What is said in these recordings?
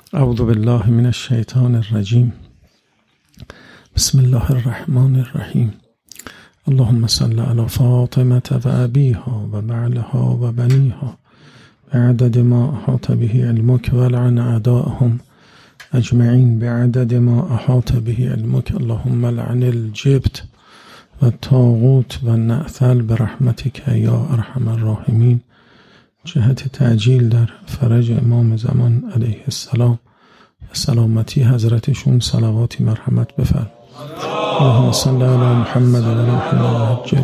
اعوذ بالله من الشیطان الرجیم. بسم الله الرحمن الرحیم. اللهم صل علی فاطمة و ابیها و بعلها و بنیها بعدد ما احاط به علمک ولعن اعداءهم اجمعین بعدد ما احاط به علمک. اللهم لعن الجبت و الطاغوت و النعثل برحمتک یا ارحم الراحمین. جهت تعجیل در فرج امام زمان علیه السلام و سلامتی حضرتشون صلواتی مرحمت بفرم. اللهم صل علی محمد و علی محمد عجل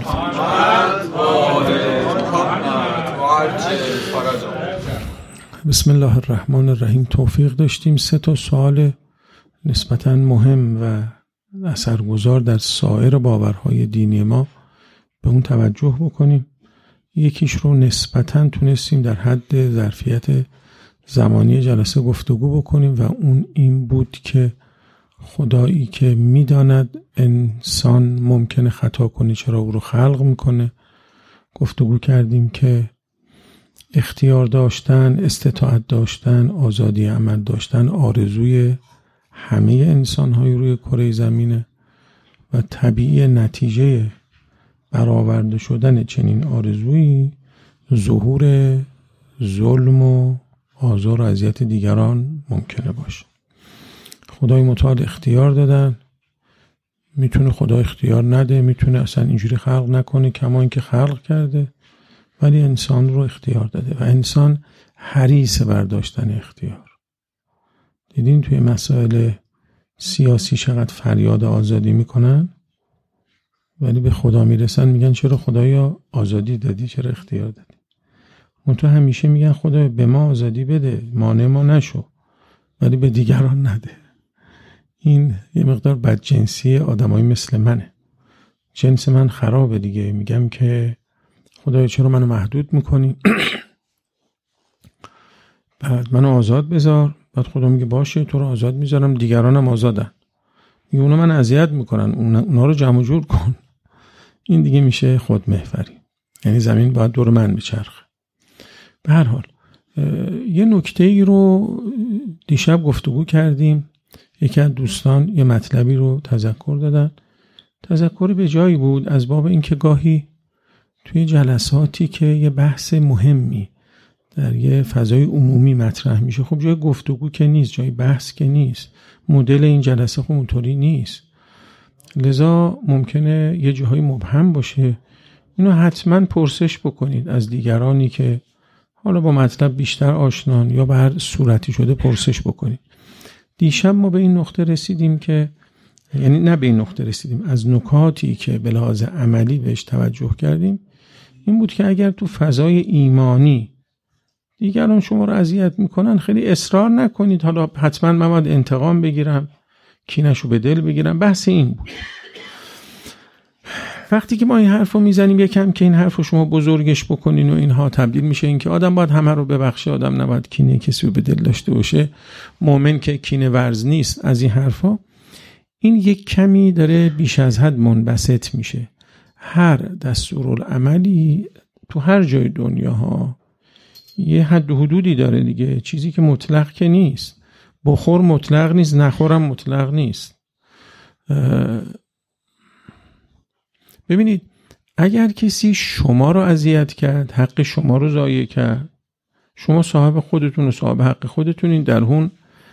بسم الله الرحمن الرحیم. توفیق داشتیم 3 سوال نسبتاً مهم و اثرگذار در سایر باورهای دینی ما به اون توجه بکنیم. یکیش رو نسبتاً تونستیم در حد ظرفیت زمانی جلسه گفتگو بکنیم و اون این بود که خدایی که میداند انسان ممکنه خطا کنه چرا او رو خلق میکنه. گفتگو کردیم که اختیار داشتن، استطاعت داشتن، آزادی عمل داشتن آرزوی همه انسان‌های روی کره زمینه و طبیعی نتیجه برآورده شدن چنین آرزویی ظهور ظلم و آزار و اذیت دیگران ممکنه باشه. خدای متعال اختیار دادن، میتونه خدا اختیار نده، میتونه اصلا اینجوری خلق نکنه کما اینکه خلق کرده، ولی انسان رو اختیار داده و انسان حریص بر داشتن اختیار. دیدین توی مسائل سیاسی چقدر فریاد آزادی میکنن ولی به خدا میرسن میگن چرا خدایا آزادی دادی، چرا اختیار دادی. اون تو همیشه میگن خدا به ما آزادی بده، مانع ما نشو، ولی به دیگران نده. این یه مقدار بدجنسی آدمایی مثل منه. جنس من خرابه دیگه. میگم که خدایا چرا منو محدود میکنی؟ بعد منو آزاد بذار. بعد خدا میگه باشه تو رو آزاد میذارم، دیگرانم آزادن. میگه اونا من اذیت میکنن، اونا رو جمع جور کن. این دیگه میشه خودمحوری. یعنی زمین باید دور من بچرخه. به هر حال یه نکته‌ای رو دیشب گفتگو کردیم. یکی از دوستان یه مطلبی رو تذکر دادن. تذکر به جایی بود از باب اینکه گاهی توی جلساتی که یه بحث مهمی در یه فضای عمومی مطرح میشه، خب جای گفتگو که نیست، جای بحث که نیست، مدل این جلسه خب اونطوری نیست، لذا ممکنه یه جاهای مبهم باشه. اینو حتما پرسش بکنید از دیگرانی که حالا با مطلب بیشتر آشنان یا به هر صورتی شده پرسش بکنید. دیشب ما به این نقطه رسیدیم که یعنی نه به این نقطه رسیدیم، از نکاتی که به لحاظ عملی بهش توجه کردیم این بود که اگر تو فضای ایمانی دیگران شما رو اذیت میکنن خیلی اصرار نکنید حالا حتما من باید انتقام بگیرم، کینه‌شو به دل بگیرم. بحث این بود. وقتی که ما این حرفو میزنیم یکم که این حرفو شما بزرگش بکنین و اینها تبدیل میشه این که آدم باید همه رو ببخشه، آدم نباید کینه کسی رو به دل داشته باشه، مؤمن که کینه ورز نیست، از این حرفا. این یک کمی داره بیش از حد منبسط میشه. هر دستورالعملی تو هر جای دنیا ها یه حد و حدودی داره دیگه، چیزی که مطلق که نیست. بخور مطلق نیست، نخورم مطلق نیست. ببینید اگر کسی شما رو اذیت کرد، حق شما رو ضایع کرد، شما صاحب خودتون و صاحب حق خودتونین. در اون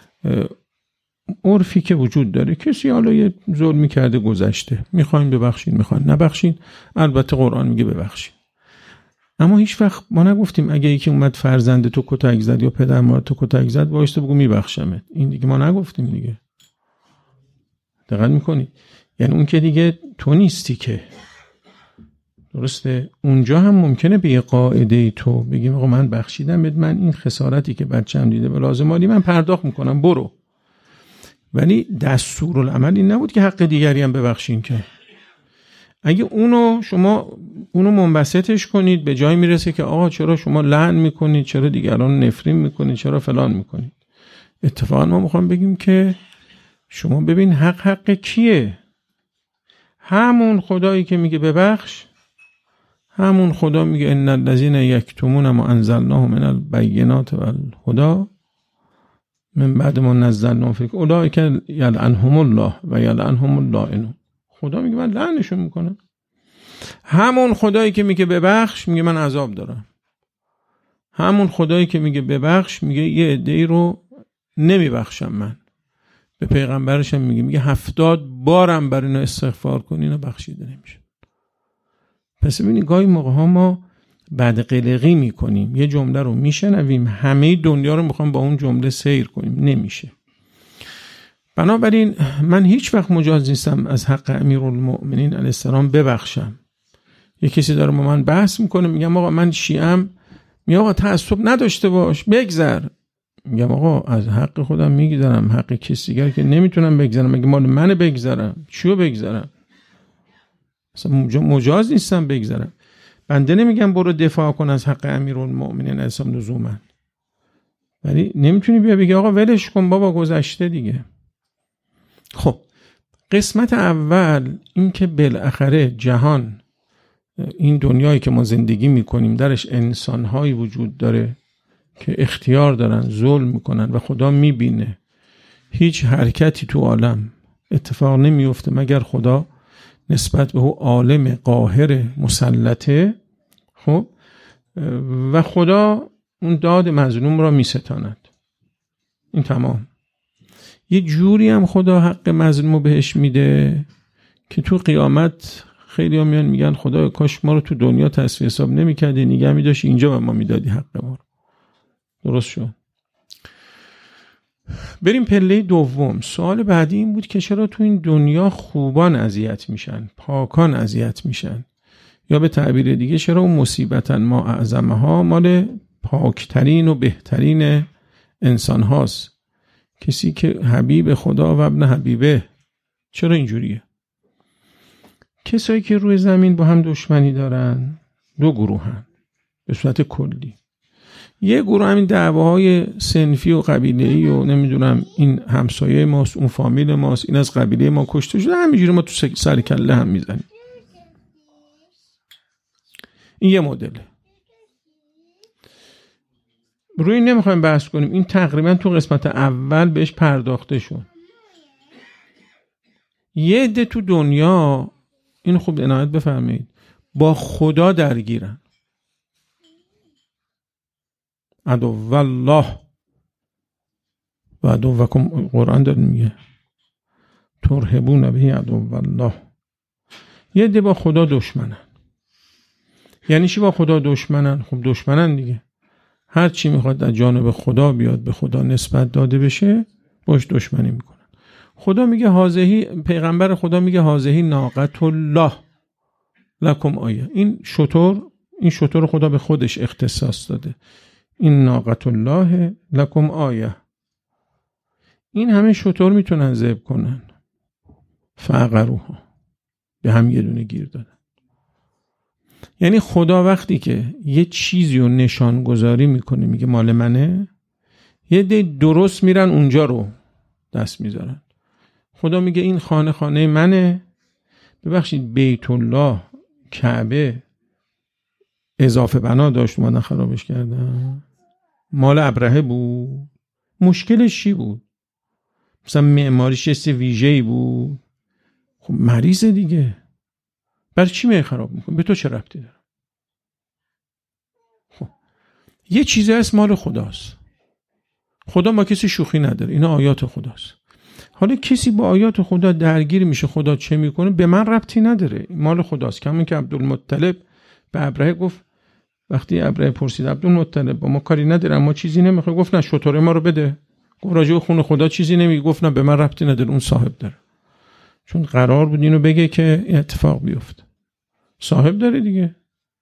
عرفی که وجود داره کسی حالا یه ظلمی کرده گذشته، میخواین ببخشین، میخواین نبخشین، البته قرآن میگه ببخشین. اما هیچ وقت ما نگفتیم اگه یکی اومد فرزند تو کتک زد یا پدر مادر تو کتک زد وایسته بگو میبخشمت. این دیگه ما نگفتیم دیگه. دقت میکنی؟ یعنی اون که دیگه تو نیستی که. درسته؟ اونجا هم ممکنه به یه قاعده تو بگیم آقا من بخشیدم بهت، من این خسارتی که بچه‌م دیده به لازم مالی من پرداخت میکنم، برو. ولی دستورالعمل این نبود که حق دیگری هم ببخشین. که اگه شما اونو منبسطش کنید به جای میرسه که آقا چرا شما لعن میکنید، چرا دیگران نفرین میکنید، چرا فلان میکنید. اتفاقا ما میخوام بگیم که شما ببین حق کیه؟ همون خدایی که میگه ببخش، همون خدا میگه ان الذين یکتمون ما انزلناه من البینات والهدی من بعد ما نزلنا فیک اولئک یلعنهم الله و یلعنهم اللائنون. خدا میگه من لعنشون میکنم. همون خدایی که میگه ببخش میگه من عذاب دارم. همون خدایی که میگه ببخش میگه یه عده‌ای رو نمیبخشم. من به پیغمبرش هم میگه 70 بارم برای اینا استغفار کن اینا بخشیده نمیشه. پس ببینید گاهی موقع ها ما بدقلقی میکنیم، یه جمله رو میشنویم همه دنیا رو میخوام با اون جمله سیر کنیم، نمیشه. بنابراین من هیچ وقت مجاز نیستم از حق امیرالمؤمنین علیه السلام ببخشم. یه کسی داره با من بحث میکنه، میگم آقا من شیعه‌ام، میگه آقا تعصب نداشته باش بگذر. میگم آقا از حق خودم میگذرم، حق کسی دیگر که نمیتونم بگذرم. مگه مال منه بگذرم؟ چیو بگذرم؟ اصلا مجاز نیستم بگذرم. بنده نمیگم برو دفاع کن از حق امیرالمؤمنین علیه السلام لزوما، ولی نمیتونی بیا بگی آقا ولش کن بابا گذشته دیگه. خب قسمت اول این که بالاخره جهان، این دنیایی که ما زندگی میکنیم درش انسانهایی وجود داره که اختیار دارن، ظلم میکنن و خدا میبینه. هیچ حرکتی تو عالم اتفاق نمیفته مگر خدا نسبت به او عالم قاهر مسلطه. خب و خدا اون داد مظلوم را میستاند. این تمام. یه جوری هم خدا حق مظلوم رو بهش میده که تو قیامت خیلی ها میان میگن خدا کاش ما رو تو دنیا تصفیه حساب نمیکردی، نگه میداشتی اینجا به ما میدادی حق ما رو. درست شد. بریم پله دوم. سوال بعدی این بود که چرا تو این دنیا خوبان اذیت میشن، پاکان اذیت میشن، یا به تعبیر دیگه چرا اون مصیبتن ما اعظمها مال پاکترین و بهترین انسان هاست، کسی که حبیب خدا و ابن حبیبه. چرا اینجوریه؟ کسایی که روی زمین با هم دشمنی دارن دو گروهن به صورت کلی. یه گروه همین دعواهای صنفی و قبیله‌ای و نمیدونم این همسایه ماست، اون فامیل ماست، این از قبیله ما کشته شده، همینجوری ما تو سر کله هم میزنیم. این یه مدله. روی این نمیخوایم بحث کنیم، این تقریبا تو قسمت اول بهش پرداخته شد. یه عده تو دنیا، این خوب عنایت بفرمایید، با خدا درگیرن. عدو الله و عدوکم، قرآن داره میگه ترهبون به عدو الله. یه عده با خدا دشمنن. یعنی چی با خدا دشمنن؟ خب دشمنن دیگه. هر چی میخواد از جانب خدا بیاد به خدا نسبت داده بشه باش دشمنی میکنن. خدا میگه هازهی، پیغمبر خدا میگه هازهی ناقت الله لکم آیه. این شتر خدا به خودش اختصاص داده. این ناقت الله لکم آیه. این همه شتر میتونن ذبح کنن. فعقروها، به هم یه دونه گیر دادن. یعنی خدا وقتی که یه چیزی رو نشان گذاری میکنه میگه مال منه، یه دی درست میرن اونجا رو دست میذارن. خدا میگه این خانه منه. ببخشید بیت الله، کعبه اضافه بنا داشت اومدن خرابش کردن. مال ابرهه بود. مشکلش چی بود؟ مثلا معماریش یه ویژه‌ای بود. خب مریضه دیگه. برای چی میای خراب میکنی؟ به تو چه ربطی داره؟ خب یه چیزی هست مال خداست. خدا ما کسی شوخی نداره. اینا آیات خداست. حالا کسی با آیات خدا درگیر میشه، خدا چه میکنه به من ربطی نداره، مال خداست. کمون که عبدالمطلب به ابرهه گفت، وقتی ابرهه پرسید عبدالمطلب با ما کاری نداره، ما چیزی نمیخواد، گفت نه شتر ما رو بده. گفت راجع به خون خدا چیزی نمیگه. گفت نه به من ربطی نداره، اون صاحب داره. چون قرار بود اینو بگه که این اتفاق بیفته. صاحب داره دیگه.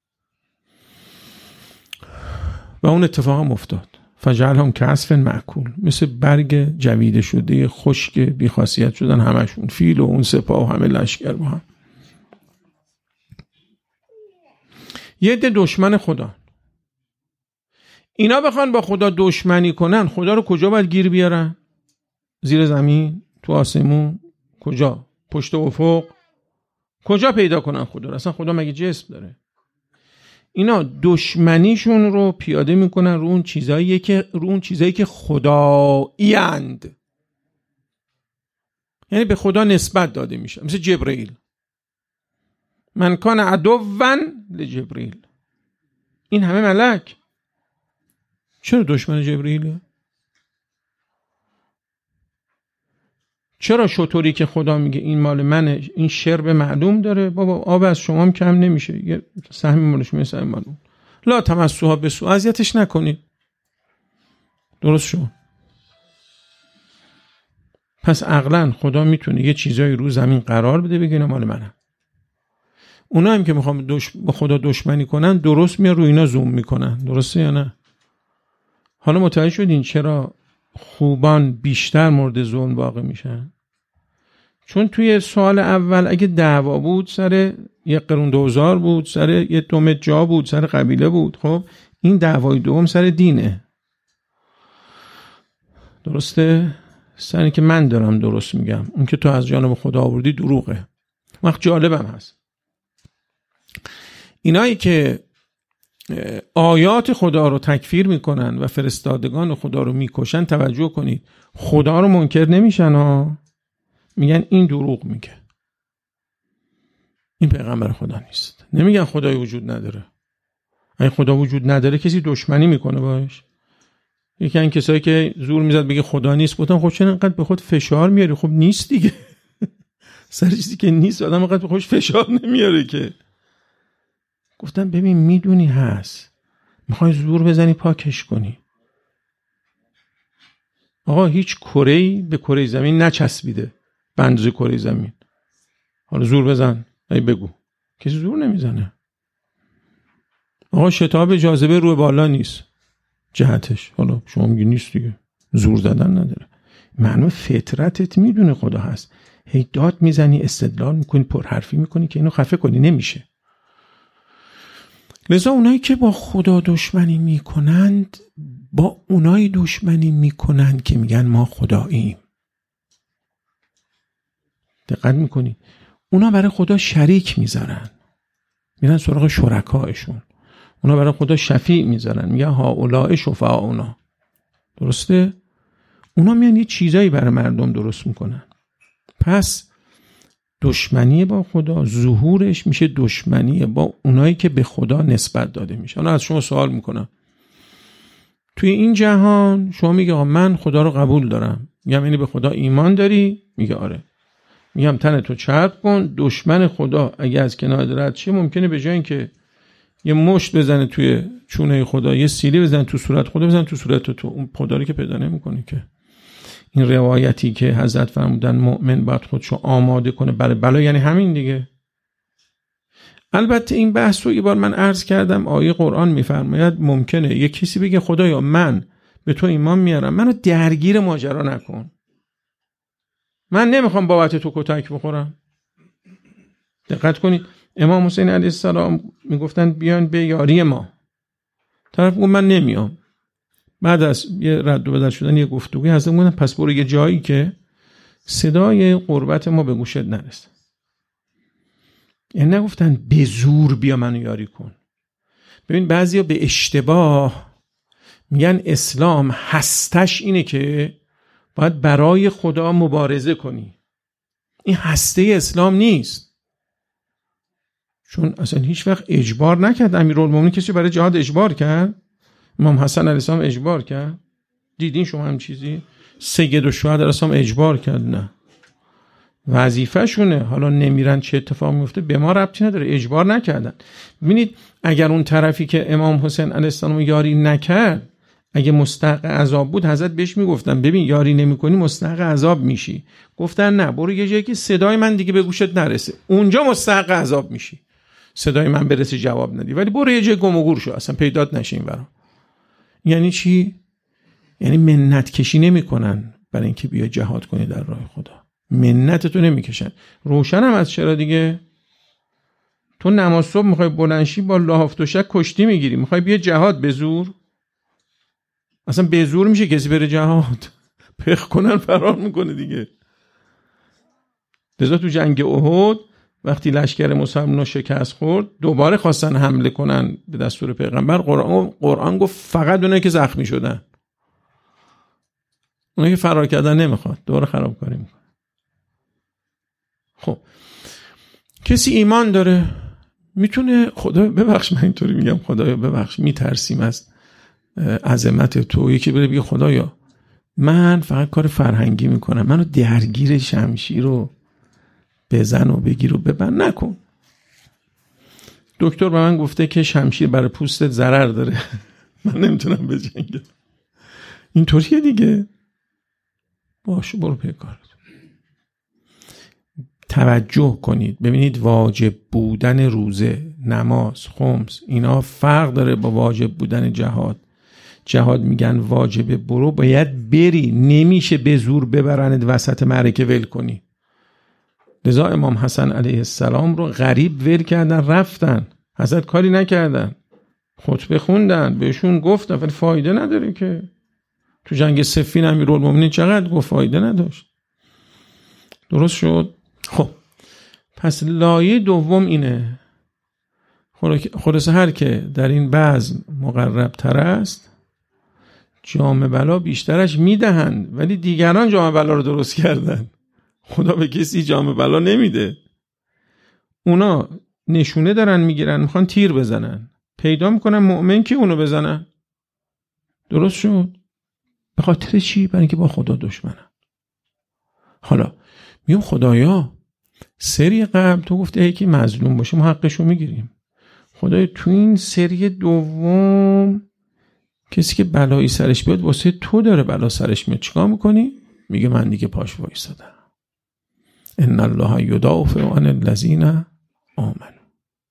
و اون اتفاق هم افتاد. فجعلهم کعصف مأکول، مثل برگ جویده شده خشک بی‌خاصیت شدن همشون، فیل و اون سپاه و همه لشکر با هم. یه عده دشمن خدا. اینا بخوان با خدا دشمنی کنن، خدا رو کجا باید گیر بیارن؟ زیر زمین؟ تو آسمون؟ کجا؟ پشت افق؟ کجا پیدا کنن خدا رو؟ اصلا خدا مگه جسم داره؟ اینا دشمنیشون رو پیاده میکنن رو اون چیزایی که خدایی‌اند، یعنی به خدا نسبت داده میشه. مثل جبرئیل، من کان عدوا لجبرئیل، این همه ملک چرا دشمن جبرئیله؟ چرا شطوری که خدا میگه این مال منه، این شرب معلوم داره، بابا آب از شما هم کم نمیشه، یه سهمی مالش میشه سهم معلوم، لا تمسوها بسوء، اذیتش نکنید، درست شد. پس عقلاً خدا میتونه یه چیزایی رو زمین قرار بده بگه اینا مال منه. اونا هم که میخوام با خدا دشمنی کنن درست میان رو اینا زوم میکنن، درسته یا نه؟ حالا متوجه شدین چرا خوبان بیشتر مورد ظلم واقع میشن؟ چون توی سوال اول اگه دعوا بود سر یه قرون دوزار بود، سر یه دومت جا بود، سر قبیله بود، خب این دعوای دوم سر دینه، درسته؟ سر که من دارم درست میگم، اون که تو از جانب خدا آوردی دروغه. وقت جالبم هست اینایی که آیات خدا رو تکفیر میکنن و فرستادگان خدا رو میکشن، توجه کنید خدا رو منکر نمیشن ها، میگن این دروغ میگه، این پیغمبر خدا نیست. نمیگن خدای وجود نداره. اگه خدا وجود نداره کسی دشمنی میکنه باش؟ یکی این کسایی که زور میزد بگه خدا نیست، گفتم خب چرا انقدر به خود فشار میاری؟ خب نیست دیگه. سر چیزی که نیست آدم انقدر به خودش فشار نمیاره که. گفتم ببین میدونی هست، میخوای زور بزنی پاکش کنی. آقا هیچ کره‌ای به کره زمین نچسبیده به اندازه کره زمین، حالا زور بزن ای بگو، کسی زور نمیزنه. آقا شتاب جاذبه روی بالا نیست جهتش، حالا شما میگی نیست دیگه، زور زدن نداره. معلومه فطرتت میدونه خدا هست، هی داد میزنی، استدلال میکنی، پرحرفی میکنی که اینو خفه کنی، نمیشه. لذا اونایی که با خدا دشمنی میکنند با اونایی دشمنی میکنند که میگن ما خداییم. دقت میکنی؟ اونا برای خدا شریک میذارن، میرن سراغ شرکایشون. اونا برای خدا شفیع میذارن، میگن هؤلاء شفعاؤنا، درسته؟ اونا میان یه چیزایی برای مردم درست میکنن. پس دشمنی با خدا ظهورش میشه دشمنی با اونایی که به خدا نسبت داده میشه. حالا از شما سوال میکنم، توی این جهان شما میگه من خدا رو قبول دارم، میگم یعنی به خدا ایمان داری؟ میگه آره. میگم تنتو چرب کن، دشمن خدا اگه از کنار رد شه ممکنه به جای اینکه یه مشت بزنه توی چونه خدا، یه سیلی بزنه تو صورت خدا، بزنه تو صورت تو، اون خدا رو که پیدا نمی‌کنی که. این روایتی که حضرت فرمودن مؤمن باید خودشو آماده کنه برای بلا، یعنی همین دیگه. البته این بحث رو یه بار من عرض کردم، آیه قرآن میفرماید ممکنه یک کسی بگه خدایا من به تو ایمان میارم، منو درگیر ماجرا نکن، من نمیخوام بابت تو کتک بخورم. دقت کنید امام حسین علیه السلام میگفتن بیان به یاری ما، طرف گفت من نمیام. بعد از یه رد و بدل شدن یه گفتگوی حضرت گفتن پس برو یه جایی که صدای قربت ما به گوشت نرسه. یعنی نگفتن به زور بیا منو یاری کن. ببین بعضیا به اشتباه میگن اسلام هستش اینه که باید برای خدا مبارزه کنی. این هسته اسلام نیست، چون اصلا هیچ وقت اجبار نکرد. امیرالمومنین کسی برای جهاد اجبار کرد؟ امام حسن علیه السلام اجبار کرد؟ دیدین شما هم چیزی؟ سید الشهدا علیه السلام اجبار کرد؟ نه، وظیفه شونه. حالا نمیرن چه اتفاق میفته به ما ربطی نداره، اجبار نکردن. ببینید اگر اون طرفی که امام حسین علیه السلام یاری نکرد اگه مستحق عذاب بود، حضرت بهش میگفتن ببین یاری نمیکنی مستحق عذاب میشی. گفتن نه، برو یه جایی که صدای من دیگه به گوشت نرسه، اونجا مستحق عذاب میشی. صدای من برسه جواب ندی، ولی برو یه جای گم و گور شو، اصلا پیدات نشه این برام. یعنی چی؟ یعنی منت کشی نمیکنن برای اینکه بیا جهاد کنی در راه خدا، منت تو نمیکشن. روشن هم از چرا دیگه. تو نماز صبح میخوای بلندشی با لحاف دوشک کشتی میگیری، میخوای بیا جهاد به زور؟ اصلا به زور میشه کسی بره جهاد؟ پخ کنن فرار میکنه دیگه. لذا تو جنگ احد وقتی لشکر مسلمان‌ها شکست خورد دوباره خواستن حمله کنن به دستور پیغمبر. قرآن گفت فقط اونایی که زخمی شدن، اونایی که فرار کردن نمیخواد، دوباره خرابکاری میکنه. خب کسی ایمان داره میتونه خدا ببخش، من اینطوری میگم خدایا ببخش، میترسیم از عظمت تو. یکی بره بگه خدایا من فقط کار فرهنگی میکنم، منو درگیر شمشیر رو بزن و بگیر و ببند نکن. دکتر به من گفته که شمشیر برای پوستت ضرر داره من نمیتونم بجنگم. اینطوریه دیگه، باشه برو پی کارت. توجه کنید ببینید واجب بودن روزه، نماز، خمس اینا فرق داره با واجب بودن جهاد. جهاد میگن واجبه، برو باید بری، نمیشه به زور ببرند وسط معرکه ول کنی. لذا امام حسن علیه السلام رو غریب ول کردن رفتن، حضرت کاری نکردن، خطبه خوندن، بهشون گفتن ولی فایده نداره که. تو جنگ صفین امیرالمومنین چقدر گفت فایده نداشت. درست شد؟ خب پس لایه دوم اینه، خلاصه هر که در این بزم مقرب تر است جام بلا بیشترش میدهند، ولی دیگران جام بلا رو درست کردن. خدا به کسی جام بلا نمیده. اونا نشونه دارن میگیرن، میخوان تیر بزنن، پیدا میکنن مؤمن که اونو بزنن. درست شد؟ به خاطر چی؟ برای اینکه با خدا دشمنن. حالا میگم خدایا سری قبل تو گفتی یکی مظلوم باشه ما حقشو میگیریم، خدایا تو این سری دوم کسی که بلایی سرش بیاد واسه تو داره بلا سرش میاد، چیکار میکنی؟ میگه من دیگه پاش وایسادم. ان الله یدافع عن الذین آمنوا.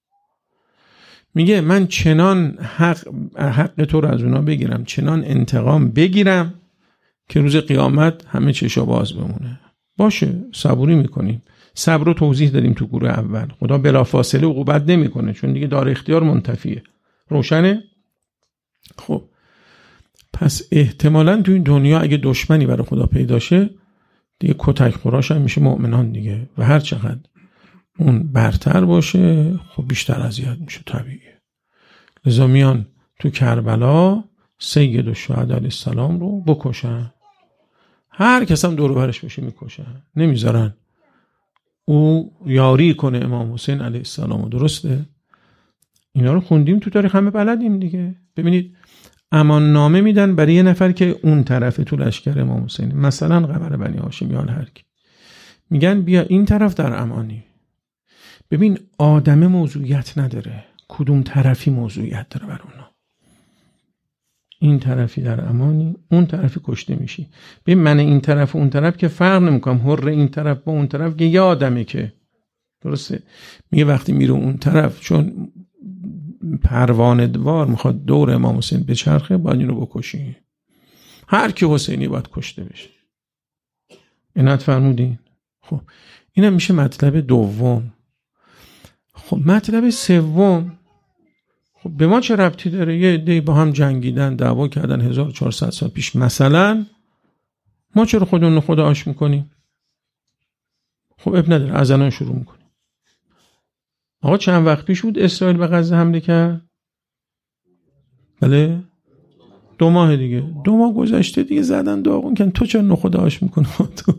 میگه من چنان حق تو رو از اونا بگیرم، چنان انتقام بگیرم که روز قیامت همه چشا باز بمونه. باشه صبوری میکنیم، صبر رو توضیح دادیم تو گروه اول. خدا بلافاصله عقوبت نمیکنه چون دیگه دار اختیار منتفیه. روشنه؟ خب پس احتمالاً تو این دنیا اگه دشمنی برای خدا پیدا شه دیگه کتک خوراش هم میشه مؤمنان دیگه، و هر چقدر اون برتر باشه خب بیشتر اذیت میشه، طبیعیه. لذا میان تو کربلا سید الشهدا علیه السلام رو بکشن، هر کس هم دور و برش باشه میکشن، نمیذارن او یاری کنه امام حسین علیه السلام. درسته؟ اینا رو خوندیم تو تاریخ، همه بلدیم دیگه. ببینید امان نامه میدن برای یه نفر که اون طرف تو لشکر امام حسین، مثلا قبر بنی هاشم یا هر کی، میگن بیا این طرف در امانی. ببین آدم موضوعیت نداره، کدوم طرفی موضوعیت داره بر اونا. این طرفی در امانی، اون طرفی کشته میشی. ببین من این طرف و اون طرف که فرق نمیکنم، حر این طرف با اون طرف که یه آدمه که. درسته؟ میگه وقتی میره اون طرف چون پروانه دوار میخواد دور امام حسین بچرخه باید اینو بکشی. هر کی حسینی باید کشته بشه. اینت فرمودین؟ خب اینم میشه مطلب دوم. خب مطلب سوم، خب به ما چه ربطی داره؟ یه عده‌ای با هم جنگیدن، دعوا کردن 1400 سال پیش مثلا، ما چرا خودمون رو خدا آش میکنیم؟ خب اب نداره، از الان شروع میکنیم. آقا چند وقت پیش بود اسرائیل به غزه حمله کرد؟ بله 2 ماه دیگه، 2 ماه گذشته دیگه زدن داغون کن. تو چرا خدا آش میکنی؟ تو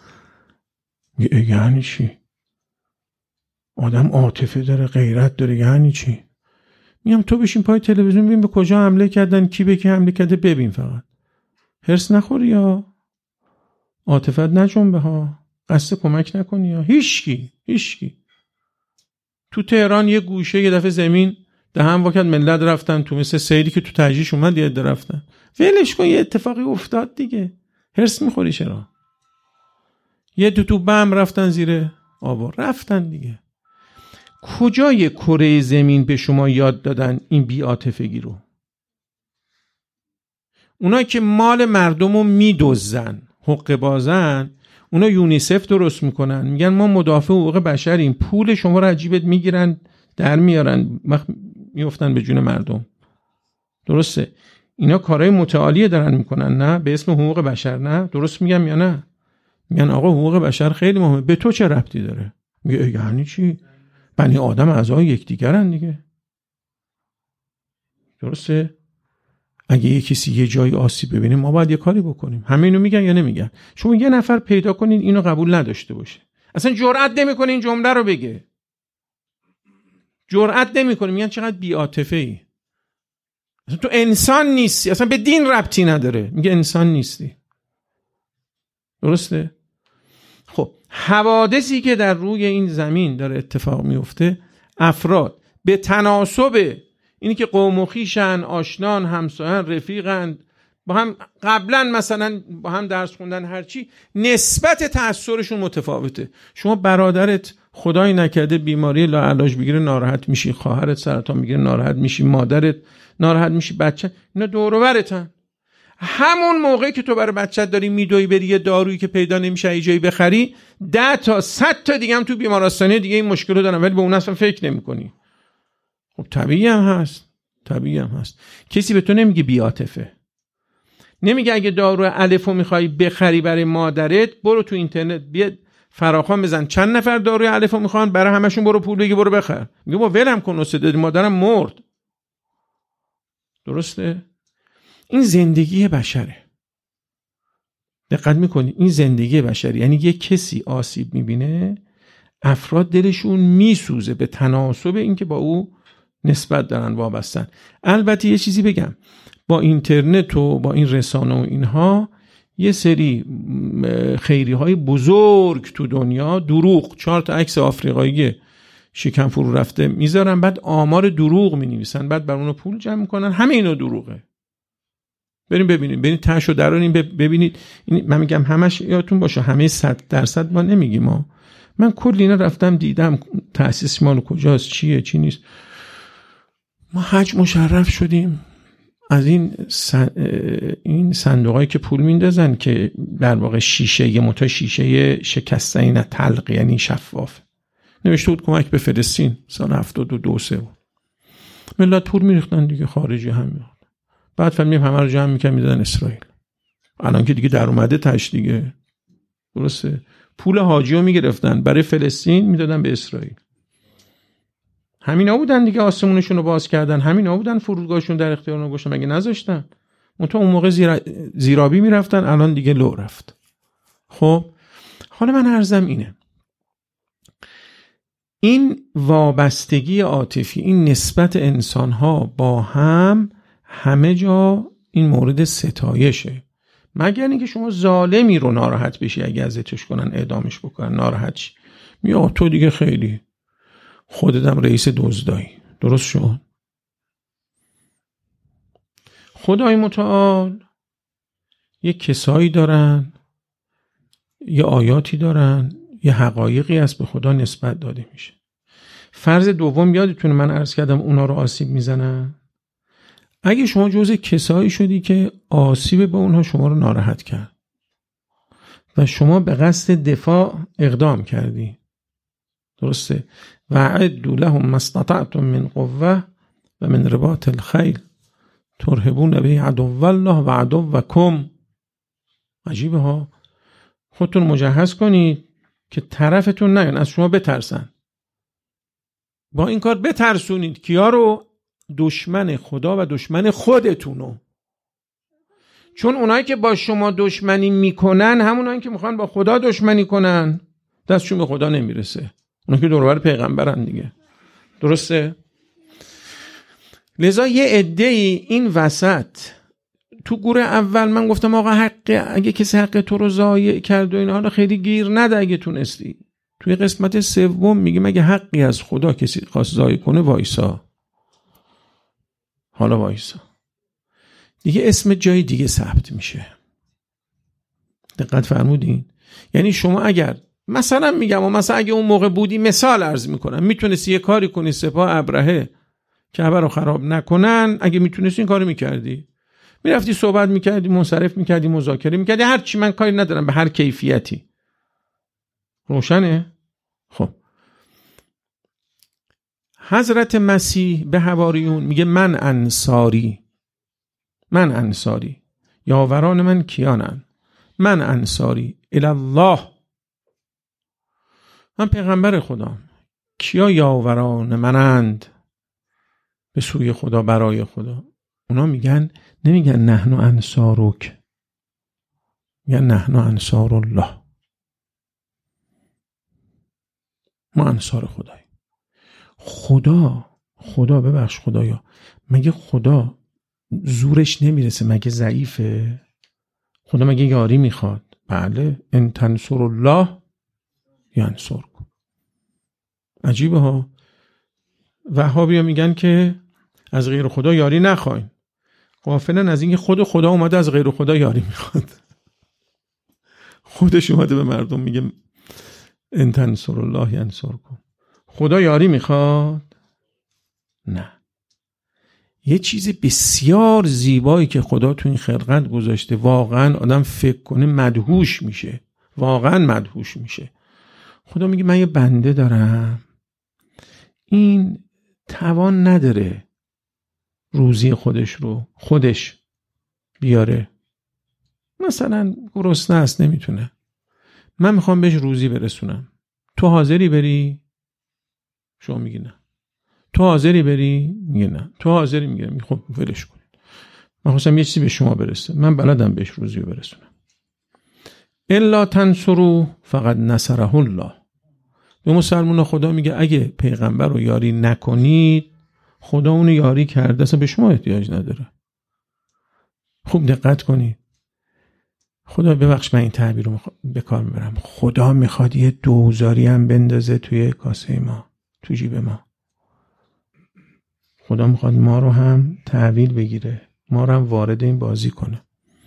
یعنی چی؟ آدم عاطفه داره، غیرت داره، یعنی چی؟ میگم تو بشین پای تلویزیون ببین به کجا حمله کردن، کی به کی حمله کرده، ببین فقط. هرس نخوری یا عاطفت نجنبه ها، قصد کمک نکنی یا هیچکی. تو تهران یه گوشه یه دفعه زمین دهن واکد ملت رفتن تو، مثل سیلی که تو تجریش اومد یه عده رفتن. ولش کن، یه اتفاقی افتاد دیگه، هرس میخوری چرا؟ یه تو بم رفتن زیر آب رفتن دیگه. کجای کره زمین به شما یاد دادن این بی‌عاطفگی رو؟ اونایی که مال مردم رو میدزدن، حقه بازن، اونا یونیسف درست میکنن، میگن ما مدافع حقوق بشریم، پول شما رو عجیبت میگیرن در میارن، میافتن به جون مردم. درسته؟ اینا کارهای متعالیه دارن میکنن، نه به اسم حقوق بشر. نه درست میگم یا نه؟ میگن آقا حقوق بشر خیلی مهمه. به تو چه ربطی داره؟ میگه یعنی چی؟ بنی آدم اعضای یکدیگرن دیگه. درسته؟ اگه یه کسی یه جایی آسیب ببینه ما باید یه کاری بکنیم. همه اینو میگن یا نمیگن؟ شما یه نفر پیدا کنین اینو قبول نداشته باشه، اصلا جرئت نمیکنه این جمله رو بگه، جرئت نمیکنه، میگن چقدر بی‌عاطفه‌ای، اصلا تو انسان نیستی، اصلا به دین ربطی نداره، میگه انسان نیستی. درسته؟ خب حوادثی که در روی این زمین داره اتفاق میفته، افراد به تناسب اینی که قوم و خویشن، آشنان، همسایان، رفیقن، با هم قبلا مثلا با هم درس خوندن، هرچی، نسبت تأثیرشون متفاوته. شما برادرت خدای نکرده بیماری لاعلاج بگیره ناراحت میشی، خواهرت سرطان بگیره ناراحت میشی، مادرت ناراحت میشی، بچه، اینا دور و برتن. همون موقعی که تو برای بچت داری میدوی بری یه دارویی که پیدا نمیشه ای جایی بخری، 10 تا 100 تا دیگه هم تو بیمارستانه دیگه این مشکل رو دارن، ولی به اون اصلا فکر نمی‌کنی. خب طبیعی هم هست. کسی به تو نمیگه بی‌عاطفه، نمیگه اگه دارو الفو میخوای بخری برای مادرت برو تو اینترنت بیا فراخوان بزن چند نفر داروی الفو میخوان، برای همشون برو پول بگی برو بخر. میگه با ولم کن استاد مادرم مرد. درسته؟ این زندگی بشره. دقت میکنی این زندگی بشری، یعنی یه کسی آسیب میبینه افراد دلشون میسوزه به تناسب این که با او نسبت دارن، وابستن. البته یه چیزی بگم، با اینترنت و با این رسانه و اینها یه سری خیری های بزرگ تو دنیا دروغ، 4 تا عکس آفریقایی شکم فرو رفته میذارن، بعد آمار دروغ مینویسن، بعد بر اونو پول جمع میکنن. همه اینا دروغه. بریم ببینید، برید تاشو درونین ببینید. من میگم همش یادتون باشه، همه 100% ما نمیگیم ما. من کلی اینا رفتم دیدم تأسیس مال کجاست، چیه چی نیست. ما حج مشرف شدیم از این صندوقایی که پول میندازن که در واقع شیشه، یه متا شیشه شکسته نه تلق، یعنی شفاف، نوشته بود کمک به فلسطین سال 72-3. ملت پول میریختن دیگه، خارجی هم میاد. بعد فهمیدیم همه رو جمع میکنن میدادن اسرائیل. الان که دیگه در اومده تاش دیگه. درسته؟ پول حاجی رو میگرفتن برای فلسطین میدادن به اسرائیل. همینا بودن دیگه، آسمونشون رو باز کردن، همینا بودن فرودگاهشون در اختیار اونو گذاشتن، مگه نذاشتن؟ اون موقع زیرابی میرفتن، الان دیگه لو رفت. خب حالا من عرضم اینه، این وابستگی عاطفی، این نسبت انسان‌ها با هم همه جا این مورد ستایشه، مگر اینکه شما ظالمی رو ناراحت بشی، اگه ازتش کنن اعدامش بکنن ناراحت شی، میگه تو دیگه خیلی خودتم رئیس دزدایی. درست شد؟ خدای متعال یه کسایی دارن، یه آیاتی دارن، یه حقایقی هست به خدا نسبت داده میشه. فرض دوم یادتونه من عرض کردم اونا رو آسیب میزنن. اگه شما جزء کسایی شدی که آسیب به اونها شما رو ناراحت کرد و شما به قصد دفاع اقدام کردی، درسته؟ و اعدوا لهم ما استطعتم من قوة و من رباط الخیل ترهبون به عدو الله و عدوکم. عجیبه ها. خودتون مجهز کنید که طرفتون نیان از شما بترسن. با این کار بترسونید کیا رو؟ دشمن خدا و دشمن خودتونو. چون اونایی که با شما دشمنی میکنن همونایی که میخوان با خدا دشمنی کنن، دستشون به خدا نمیرسه. اونایی که دوربر پیغمبرن دیگه. درسته؟ لذا یه عده‌ای این وسط تو گروه اول من گفتم آقا اگه کسی حق تو رو ضایع کرد و اینا، خیلی گیر نده اگه تونستی. توی قسمت سوم میگیم اگه حقی از خدا کسی خواست ضایع کنه وایسا. حالا وایسا دیگه، اسم جای دیگه ثبت میشه. دقت فرمودین؟ یعنی شما اگر مثلا میگم مثلا اگه اون موقع بودی، مثال عرض میکنم، میتونستی یه کاری کنی سپاه ابرهه کعبه رو خراب نکنن، اگه میتونستی این کارو میکردی، میرفتی صحبت میکردی، منصرف میکردی، مذاکره میکردی، هر چی، من کاری ندارم به هر کیفیتی. روشنه؟ خب حضرت مسیح به حواریون میگه من انصاری یاوران من کیانن؟ من انصاری الی الله من پیغمبر خدا، کیا یاوران منند به سوی خدا برای خدا؟ اونا نمیگن نحن انصارک، میگن نحن انصار الله، ما انصار خداییم. خدا ببخش خدایا، مگه خدا زورش نمیرسه؟ مگه ضعیفه؟ خدا مگه یاری میخواد؟ بله، ان تنصر الله ینصرکم. عجیبه ها. وهابیا میگن که از غیر خدا یاری نخواین، غافلن از اینکه خدا اومده از غیر خدا یاری میخواد. خودش اومده به مردم میگه ان تنصر الله ینصرکم. خدا یاری میخواد؟ نه. یه چیز بسیار زیبایی که خدا تو این خلقت گذاشته، واقعا آدم فکر کنه مدهوش میشه، واقعا مدهوش میشه. خدا میگه من یه بنده دارم، این توان نداره روزی خودش بیاره، مثلا گرسنه است نمیتونه، من میخوام بهش روزی برسونم، تو حاضری بری؟ شما میگی نه. تو حاضری بری؟ میگه نه. تو حاضری؟ میگه خب ولش کنید، من خواستم یه چیزی به شما برسه، من بلدم بهش روزی برسونم. الا تنصروا فقد نصره الله. به مسلمان خدا میگه اگه پیغمبر رو یاری نکنید خدا اونو یاری کرده، اصلا به شما احتیاج نداره. خوب دقت کنید. خدا ببخش من این تعبیر رو به کار میبرم، خدا میخواد یه دوزاری هم بندازه توی کاسه ما، تو جیب ما. خدا میخواد ما رو هم تحویل بگیره، ما رو هم وارد این بازی کنه.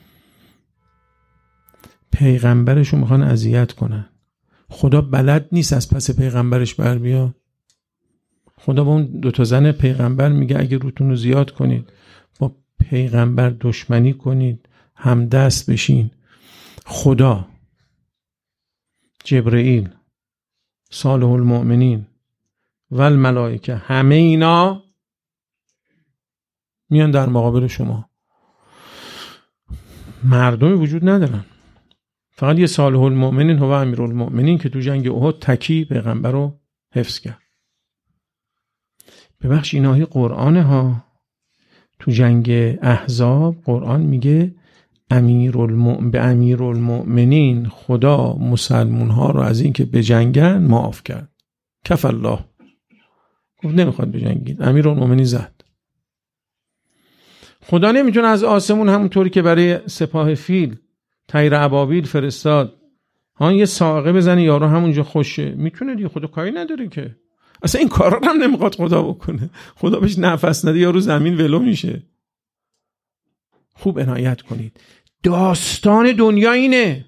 پیغمبرش رو میخوان اذیت کنن. خدا بلد نیست از پس پیغمبرش بر بیاد. خدا با اون 2 زن پیغمبر میگه اگه روتون رو زیاد کنید، با پیغمبر دشمنی کنید، همدست بشین، خدا، جبرئیل، صالح المؤمنین و الملائکه، همه اینا میان در مقابل شما. مردمی وجود ندارن، فقط یه صالح المؤمنین هو امیر المؤمنین که تو جنگ احد تکی پیغمبر رو حفظ کرد. ببخش ایناهی قرآنه ها. تو جنگ احزاب قرآن میگه به امیر المؤمنین خدا مسلمون ها رو از این که بجنگن معاف کرد. کف الله، گفت نمیخواد بجنگید، امیر المؤمنین زد. خدا نمیتونه از آسمون همونطوری که برای سپاه فیل طیر ابابیل فرستاد یه ساقه بزنه یارو همونجا خوشه؟ میتونه دیگه، خدا کاری نداره که. اصلا این کارا هم نمیخواد خدا بکنه. خدا بهش نفس نده یارو زمین ولو میشه. خوب عنایت کنید. داستان دنیا اینه.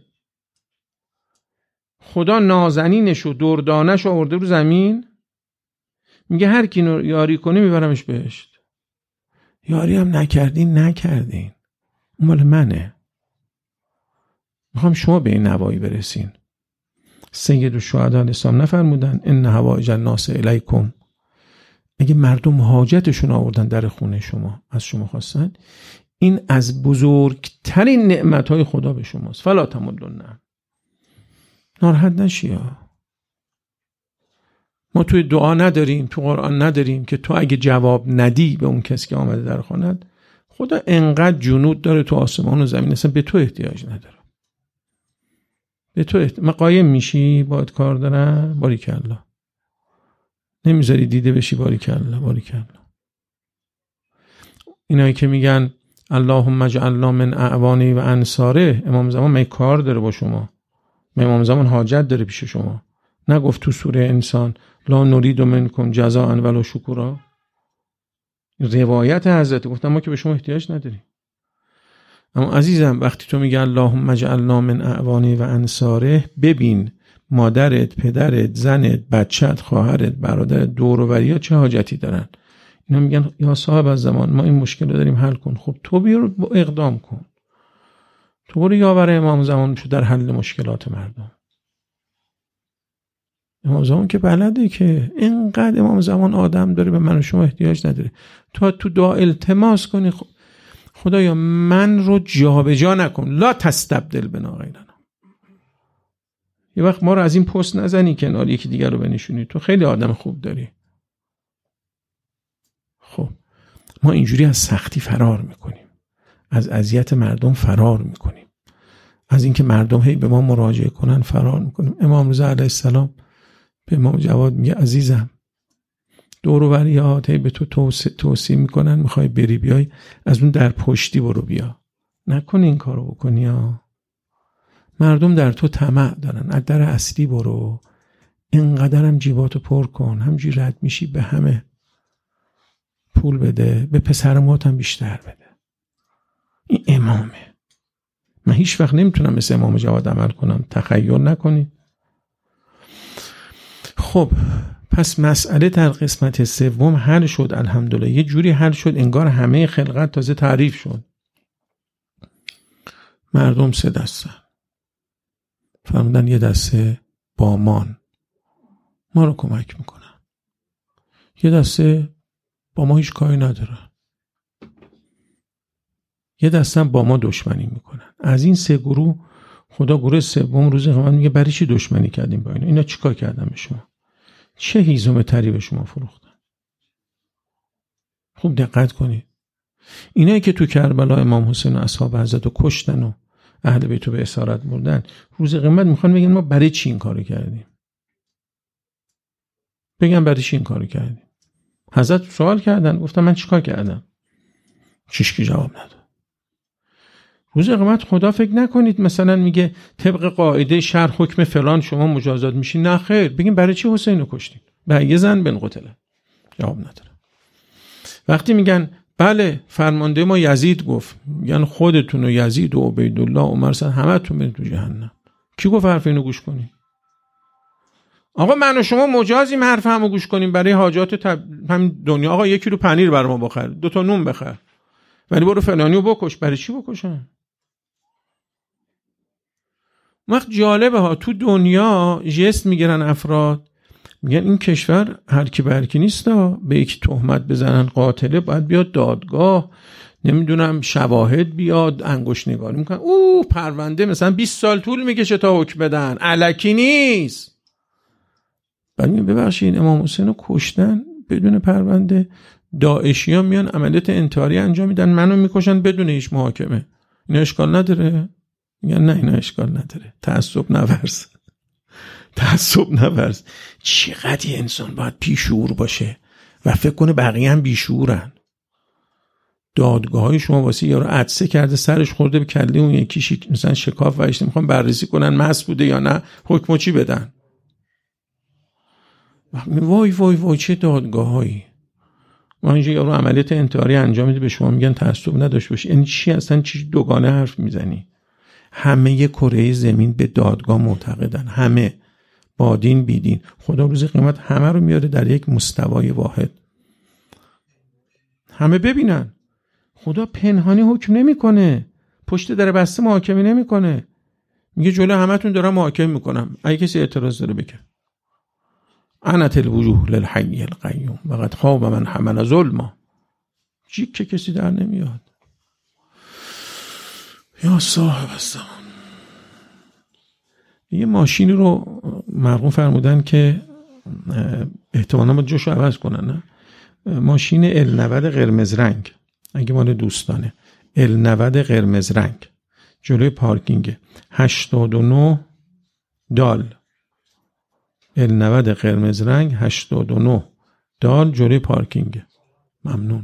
خدا نازنینش و دردانش آورده رو زمین، میگه هر کی یاری کنه میبرمش بهشت. یاری هم نکردین اون مال منه. میخوام شما به این نوایی برسین. سید الشهدا علیه السلام نفرمودن ان حوائج الناس الیکم؟ اگه مردم حاجتشون آوردن در خونه شما، از شما خواستن، این از بزرگترین نعمتهای خدا به شماست. فلا تملن. ناراحت نشیا. ما توی دعا نداریم، تو قرآن نداریم که تو اگه جواب ندی به اون کسی که آمده در خانت، خدا انقدر جنود داره تو آسمان و زمین، اصلا به تو احتیاج نداره. به تو ما قایم میشی باید کار دارم، باریکالله. نمیذاری دیده بشی، باریکالله. اینایی که میگن اللهم اجعلنا من اعوانه و انصاره، امام زمان می کار داره با شما؟ امام زمان حاجت داره پیش شما؟ نگفت تو سوره انسان لا نرید منکم جزاء ولا شکورا؟ روایت حضرت گفتم ما که به شما احتیاج نداریم. اما عزیزم وقتی تو میگه اللهم اجعلنا من اعوانه و انصاره، ببین مادرت، پدرت، زنت، بچت، خواهرت، برادرت، دور و بریا چه حاجتی دارن. اینا میگن یا صاحب از زمان ما این مشکل رو داریم حل کن. خب تو بیا اقدام کن، تو برو یاور امام زمان شو در حل مشکلات مردم. امام زمان که بلده که اینقدر امام زمان آدم داره، به من و شما احتیاج نداره. تو دعا التماس کنی خدایا من رو جابجا نکن، لا تستبدل بنا غیرنا. یه وقت ما رو از این پست نزنی کنار، یکی دیگر رو بنشونی، تو خیلی آدم خوب داری. خب ما اینجوری از سختی فرار میکنیم، از اذیت مردم فرار میکنیم، از اینکه مردم هی به ما مراجعه کنن فرار میکنیم. امام رضا علیه السلام به امام جواد میگه عزیزم دور و بریات هی به تو توصیه میکنن، میخوای بری بیای از اون در پشتی برو بیا، نکن این کارو بکنی ها. مردم در تو طمع دارن، از در اصلی برو، اینقدرم جیباتو پر کن، همجوری رد میشی به همه پول بده، به پسر موتم بیشتر بده. این امامه. من هیچ وقت نمیتونم مثل امام جواد عمل کنم، تخیل نکنید. خب پس مسئله در قسمت سوم حل شد الحمدلله. یه جوری حل شد انگار همه خلقت تازه تعریف شد. مردم 3 دسته فرمودن، یه دسته بامان ما رو کمک میکنن، یه دسته با ما هیچ کاری ندارن، یه دسته با ما دشمنی میکنن. از این 3 گروه خدا گروه سوم روز قیامت میگه برای چی دشمنی کردیم با اینا چیکار کردن به شما؟ چه هیزم تری به شما فروختن؟ خوب دقت کنید. اینایی که تو کربلا امام حسین و اصحاب حضرت رو کشتن و اهل بیت رو به اسارت بردن، روز قیامت میخوان بگن ما برای چی این کارو کردیم؟ بگن برای چی این کارو کردیم؟ حضرت سوال کردن، گفتن من چیکار کردم؟ چشکی جواب نداد. روز قیامت خدا فکر نکنید مثلا میگه طبق قاعده شرع حکم فلان شما مجازات میشین، نه خیر، بگین برای چی حسین رو کشتین؟ به یه زن بن قتله. جواب نداره. وقتی میگن بله فرمانده ما یزید گفت، میگن خودتون و یزید و عبیدالله و عمر همتون برید تو جهنم. کی گفت حرف اینو گوش کنین؟ آقا من و شما مجازیم حرف همو گوش کنیم برای حاجات همین دنیا. آقا 1 کیلو پنیر برام ما بخر، 2 تا نون بخر، ولی برو فلانیو بکش. برای چی بکشن؟ وقت جالبه ها، تو دنیا جست میگیرن افراد، میگن این کشور هر کی برکی نیست، به یکی تهمت بزنن قاتله باید بیاد دادگاه، نمیدونم شواهد بیاد، انگشت نگاری میکنن، پرونده مثلا 20 سال طول میکشه تا حکم بدن، الکی نیست. بعد ببخشید امام حسین رو کشتن بدون پرونده، داعشی ها میان عملیات انتحاری انجام میدن، منو میکشن بدون هیچ محاکمه. اینا اشکال نداره؟ میگن نه اینا اشکال نداره. تعصب نورز. چقدر یه انسان باید بیشعور باشه و فکر کنه بقیه هم بیشعورن. دادگاه های شما واسه یارو عطسه کرده سرش خورده به کله اون یکی مثلا شکاف وایشته، میخوان بررسی کنن مست بوده یا نه، حکمو چی بدن. وای چه دادگاه هایی. ما اینجا یارو عملیات انتحاری انجام میده به شما میگن تعصب نداشته باشی. یعنی چی اصلا؟ چی دوگانه حرف میزنی؟ همه کره زمین به دادگاه معتقدن، همه با دین بی دین. خدا روز قیامت همه رو میاره در یک مستوای واحد، همه ببینن. خدا پنهانی حکم نمیکنه، پشت در بسته محاکمه نمیکنه، میگه جلو همتون دارم محاکمه میکنم، اگه کسی اعتراض داره بگه. عنت الوجوه للحی القیوم وقد خاب من حمل ظلما. جیک که کسی در نمیاد. یا صاحب الزمان. یه ماشینی رو مرحوم فرمودن که احتمالاً با جوشو عوض کنن، نه؟ ماشین L90 قرمز رنگ، اگه مال دوستانه، L90 قرمز رنگ جلوی پارکینگ 89 دال. L90 قرمز رنگ 89 دال جلوی پارکینگ. ممنون.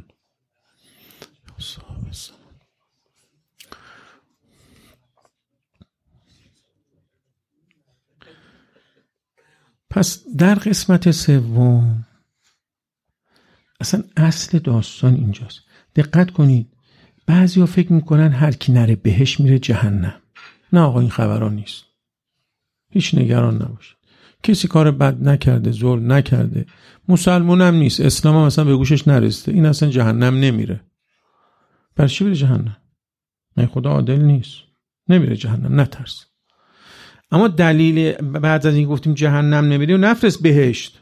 پس در قسمت سوم اصلا اصل داستان اینجاست. دقت کنید، بعضیا فکر میکنن هر کی نره بهش میره جهنم. نه آقا، این خبران نیست. هیچ نگران نباشید. کسی کار بد نکرده، ظلم نکرده، مسلمان هم نیست، اسلام هم اصلا به گوشش نرسیده، این اصلا جهنم نمیره. برای چی بره جهنم؟ من خدا عادل نیست، نمیره جهنم، نترس. اما دلیل بعد از این گفتیم جهنم نمیره و نفرست بهشت،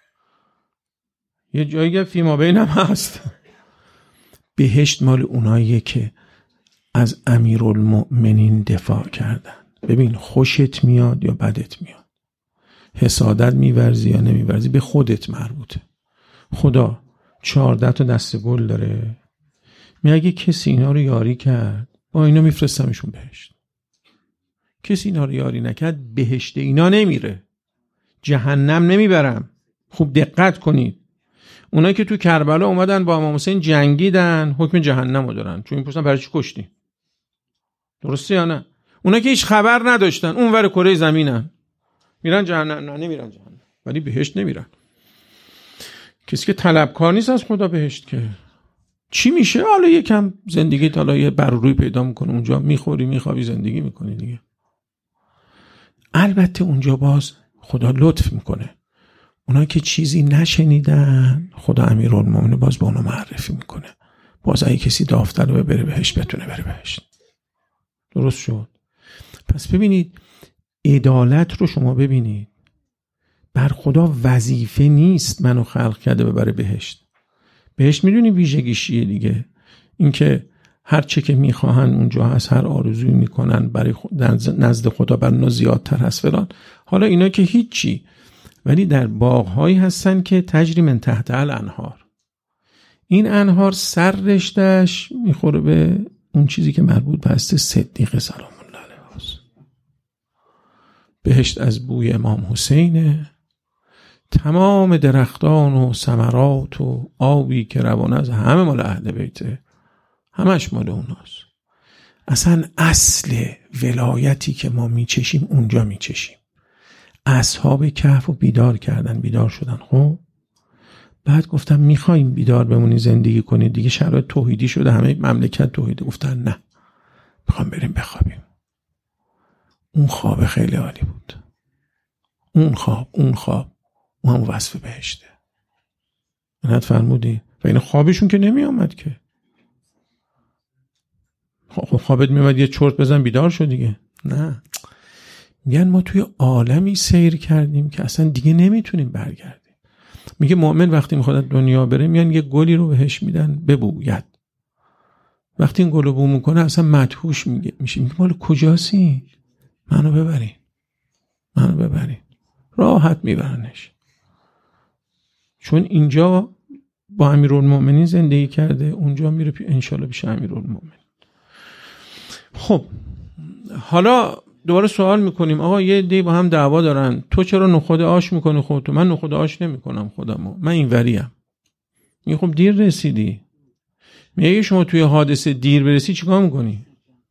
یه جایی فیما بینم هست. بهشت مال اوناییه که از امیرالمؤمنین دفاع کردن، ببین خوشت میاد یا بدت میاد، حسادت میورزی یا نمیورزی، به خودت مربوطه. خدا 14 تا دسته گل داره، میگه کسی اینا رو یاری کرد با اینا میفرستمشون بهشت. کسی اینا رو یاری نکرد بهشت اینا نمیره، جهنم نمیبرم. خوب دقت کنید، اونایی که تو کربلا اومدن با امام حسین جنگیدن حکم جهنم رو دارن، چون این پرسن برای چی کشتی؟ درسته یا نه؟ اونایی که هیچ خبر نداشتن اونور کره زمینن میرن جهنم؟ نه نمیرن جهنم، ولی بهشت نمیرن. کسی که طلبکار نیست از خدا بهشت که چی میشه؟ حالا یکم زندگی حالا یه بر روی پیدا میکنه، اونجا میخوری میخوابی زندگی میکنی دیگه. البته اونجا باز خدا لطف میکنه، اونا که چیزی نشنیدن خدا امیرالمومنین باز به اونا معرفی میکنه، باز اگه کسی داوطلب رو بره بهشت بتونه بره بهشت. درست شد؟ پس ببینید عدالت رو شما ببینید، بر خدا وظیفه نیست منو خلق کرده ببره بهشت. بهشت میدونی ویژگیشیه دیگه، اینکه هر چه که میخواهن اونجا هست، هر آرزویی میکنن برای نزد خدا بر اونا زیادتر هست فلان. حالا اینا که هیچی، ولی در باغهایی هستن که تجری من تحت الانهار، این انهار سر رشتهش میخوره به اون چیزی که مربوط به حضرت صدیق سلام الله علیه است. بهشت از بوی امام حسینه، تمام درختان و ثمرات و آبی که روان از همه مال اهل بیته، همش مال اوناست. اصلا اصل ولایتی که ما میچشیم اونجا میچشیم. اصحاب کهف رو بیدار کردن، بیدار شدن. خب بعد گفتم میخوایم بیدار بمونی زندگی کنید دیگه، شرایط توحیدی شده، همه مملکت توحیدی. گفتن نه، میخوام بریم بخوابیم. اون خواب خیلی عالی بود، اون خواب اون هم وصف بهشته. منت فرمودی و این خوابشون که نمی آمد که. خب خوابت می آمد یه چرت بزن بیدار شد دیگه. نه، میگن ما توی عالمی سیر کردیم که اصلا دیگه نمیتونیم برگردیم. میگه مؤمن وقتی میخواد دنیا بره میان یه گلی رو بهش میدن ببوید، وقتی این گل رو بو میکنه اصلا مدهوش میشه. میگه مال کجاسی؟ منو ببرین. راحت میبرنش، چون اینجا با امیرالمومنین زندگی کرده، اونجا میره انشالله پیش امیرالمومنین. خب حالا دوباره سوال میکنیم آقا یه عده با هم دعوا دارن، تو چرا نخود آش میکنی خودتو؟ من نخود آش نمیکنم خودمو، من این وریم. میگه خب دیر رسیدی. میگه شما توی حادثه دیر برسی چیکار میکنی؟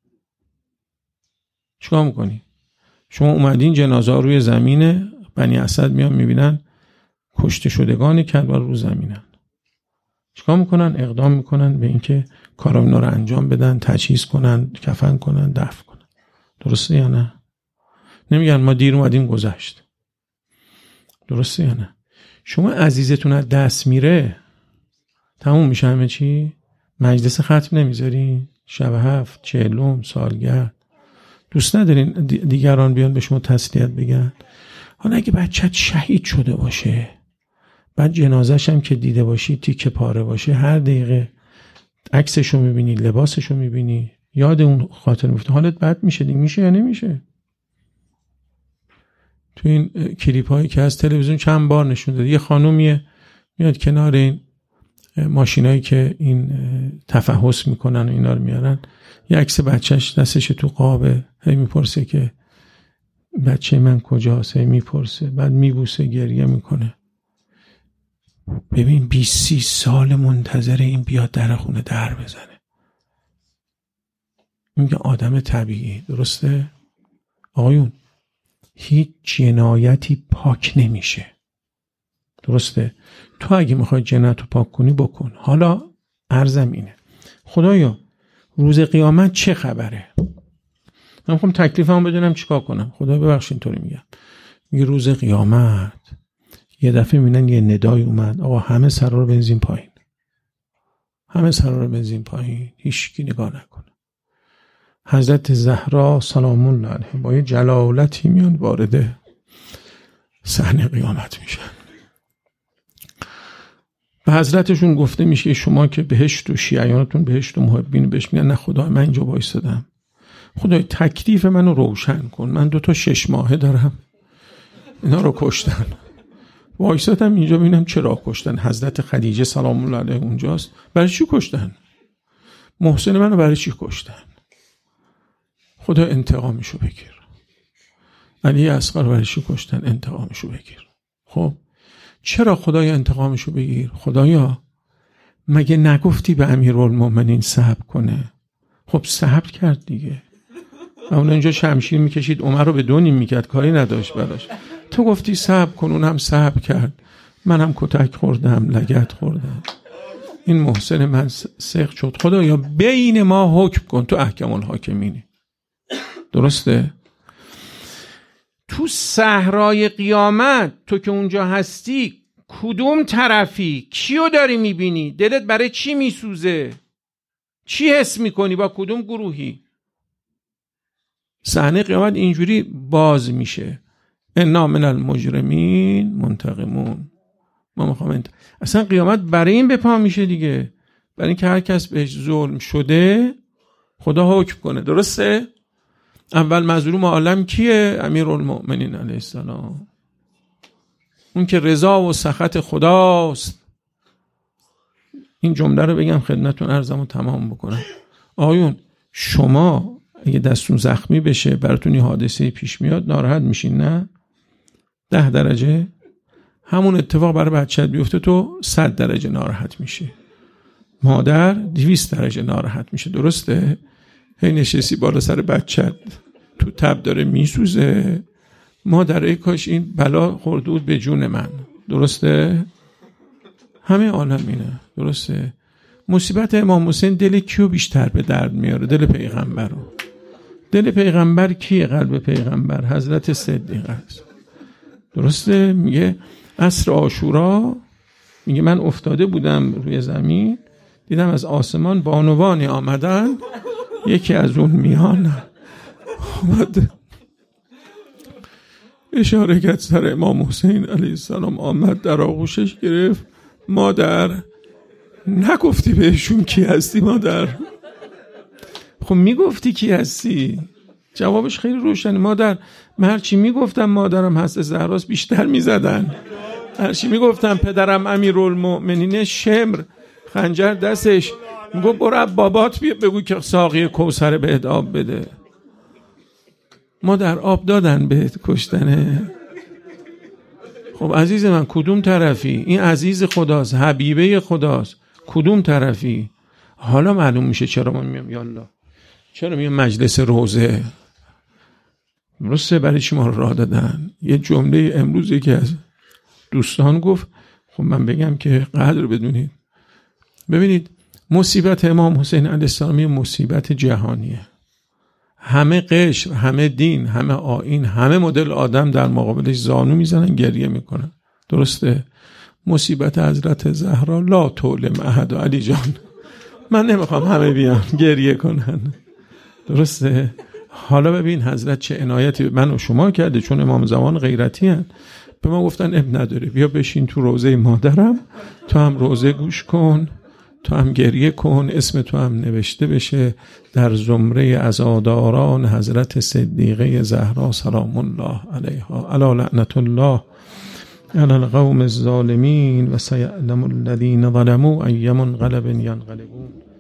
شما اومدین جنازه ها روی زمینه، بنی اسد میان میبینن کشته شدگان کربلا رو زمینن، چیکار میکنن؟ اقدام میکنن به اینکه کارا اینا رو انجام بدن، تجهیز کنن، کفن کنن، دفن کنن. درسته یا نه؟ نمیگن ما دیر اومدیم گذشت. درسته یا نه؟ شما عزیزتون از دست میره تموم میشه همه چی، مجلس ختم نمیذاری، شب 7 40 سالگرد دوست ندارین دیگران بیان به شما تسلیت بگن؟ حالا اگه بچت شهید شده باشه، بعد جنازش هم که دیده باشی تیکه پاره باشه، هر دقیقه عکسشو میبینی، لباسشو میبینی، یاد اون خاطر میفته، حالت بد میشه دیگه. میشه یا نمیشه؟ تو این کلیپ هایی که از تلویزیون چند بار نشون داده، یه خانومیه میاد کنار این ماشینایی که این تفحص میکنن و اینا رو میارن، یه عکس بچهش دستش تو قابه، هی میپرسه که بچه من کجاست، هی میپرسه، بعد میبوسه، گریه میکنه. ببین 20-30 سال منتظر این بیاد در خونه در بزنه. میگه آدم طبیعی. درسته؟ آقایون هیچ جنایتی پاک نمیشه. درسته؟ تو اگه میخوای جنایت رو پاک کنی بکن. حالا عرضم اینه، خدایا روز قیامت چه خبره؟ من میخوام تکلیفمو بدونم چیکار کنم. خدا ببخشید اینطوری میگم. میگه روز قیامت یه دفعه میبینن یه ندای اومد، آقا همه سرا رو بنزین پایین، هیچ کی نگاه نکنه. حضرت زهرا سلام الله علیها با یه جلالتی میان وارد صحنه قیامت میشن. به حضرتشون گفته میشه شما که بهشت و شیعیانتون بهشت و محبین بهش میگن نه خدا من اینجا وایسادم، خدای تکلیف منو روشن کن، من 2 تا 6 ماهه دارم، اینا رو کشتن. وایسادم اینجا ببینم چرا کشتن. حضرت خدیجه سلام الله علیها اونجاست. برای چی کشتن؟ محسن منو برای چی کشتن؟ خدا انتقامشو بگیر. علی اصغر برای چی کشتن؟ انتقامشو بگیر. خب چرا خدایا انتقامشو بگیر؟ خدایا مگه نگفتی به امیرالمومنین صبر کنه؟ خب صبر کرد دیگه. اون اینجا شمشیر میکشید، عمر رو به 2 نیم میکرد، کاری نداشت براش. تو گفتی صبر کن، اونم صبر کرد، منم کتک خوردم، لگد خوردم. این محسن من سخت شد. خدایا بین ما حکم کن، تو احکم الحاکمینی. درسته؟ تو صحرای قیامت تو که اونجا هستی کدوم طرفی؟ کیو داری میبینی؟ دلت برای چی میسوزه؟ چی حس میکنی؟ با کدوم گروهی؟ صحنه قیامت اینجوری باز میشه. انا من المجرمین منتقمون. ما میخوام اصلا قیامت برای این به پا میشه دیگه، برای اینکه هر کس بهش ظلم شده خدا حکم کنه. درسته؟ اول مظلوم عالم کیه؟ امیرالمؤمنین علیه السلام، اون که رضا و سخط خداست. این جمله رو بگم خدمتتون، عرضمو تمام بکنم. آقایون شما اگه دستون زخمی بشه، براتون یه حادثه پیش میاد، ناراحت میشین نه؟ 10 درجه همون اتفاق برای بچه‌ت بیفته تو 100 درجه ناراحت میشی. مادر 200 درجه ناراحت میشه. درسته؟ هی نشستی بالا سر بچه‌ت، تو تب داره میسوزه، مادر ای کاش این بلا خورده بود به جون من. درسته؟ همه عالم اینه. درسته؟ مصیبت امام حسین دل کیو بیشتر به درد میاره؟ دل پیغمبر رو. دل پیغمبر کیه؟ قلب پیغمبر حضرت صدیقه است. درسته؟ میگه عصر عاشورا، میگه من افتاده بودم روی زمین، دیدم از آسمان بانوانی آمدن، یکی از اون میان آمد اشاره کرد سر امام حسین علیه السلام، آمد در آغوشش گرفت. مادر نگفتی بهشون کی هستی مادر؟ خب میگفتی کی هستی؟ جوابش خیلی روشنه. مادر من هرچی میگفتم مادرم هست زهراست بیشتر میزدن، هرچی میگفتم پدرم امیرالمؤمنین شمر خنجر دستش، میگو برو بابات بگو که ساقی کوثر بهت آب بده. مادر آب دادن بهت کشتنه؟ خب عزیز من کدوم طرفی؟ این عزیز خداست، حبیبه خداست، کدوم طرفی؟ حالا معلوم میشه چرا من میام یالا، چرا میام مجلس روزه. درسته برای چی ما رو راه دادن؟ یه جمله امروزی که از دوستان گفت، خب من بگم که قدر بدونید. ببینید مصیبت امام حسین علیه السلام مصیبت جهانیه. همه قشر، همه دین، همه آیین، همه مدل آدم در مقابلش زانو میزنن، گریه میکنن. درسته؟ مصیبت حضرت زهرا لا تولم احد. علی جان من نمیخوام همه بیان گریه کنن. درسته؟ حالا ببین حضرت چه عنایتی من و شما کرده، چون امام زمان غیرتی هن. به ما گفتن اب نداره، بیا بشین تو روزه مادرم، تو هم روزه گوش کن، تو هم گریه کن، اسم تو هم نوشته بشه در زمره عزاداران حضرت صدیقه زهرا سلام الله علیها. الا لعنت الله علی القوم الظالمین و سیعلم الذین ظلموا ای منقلب ینقلبون.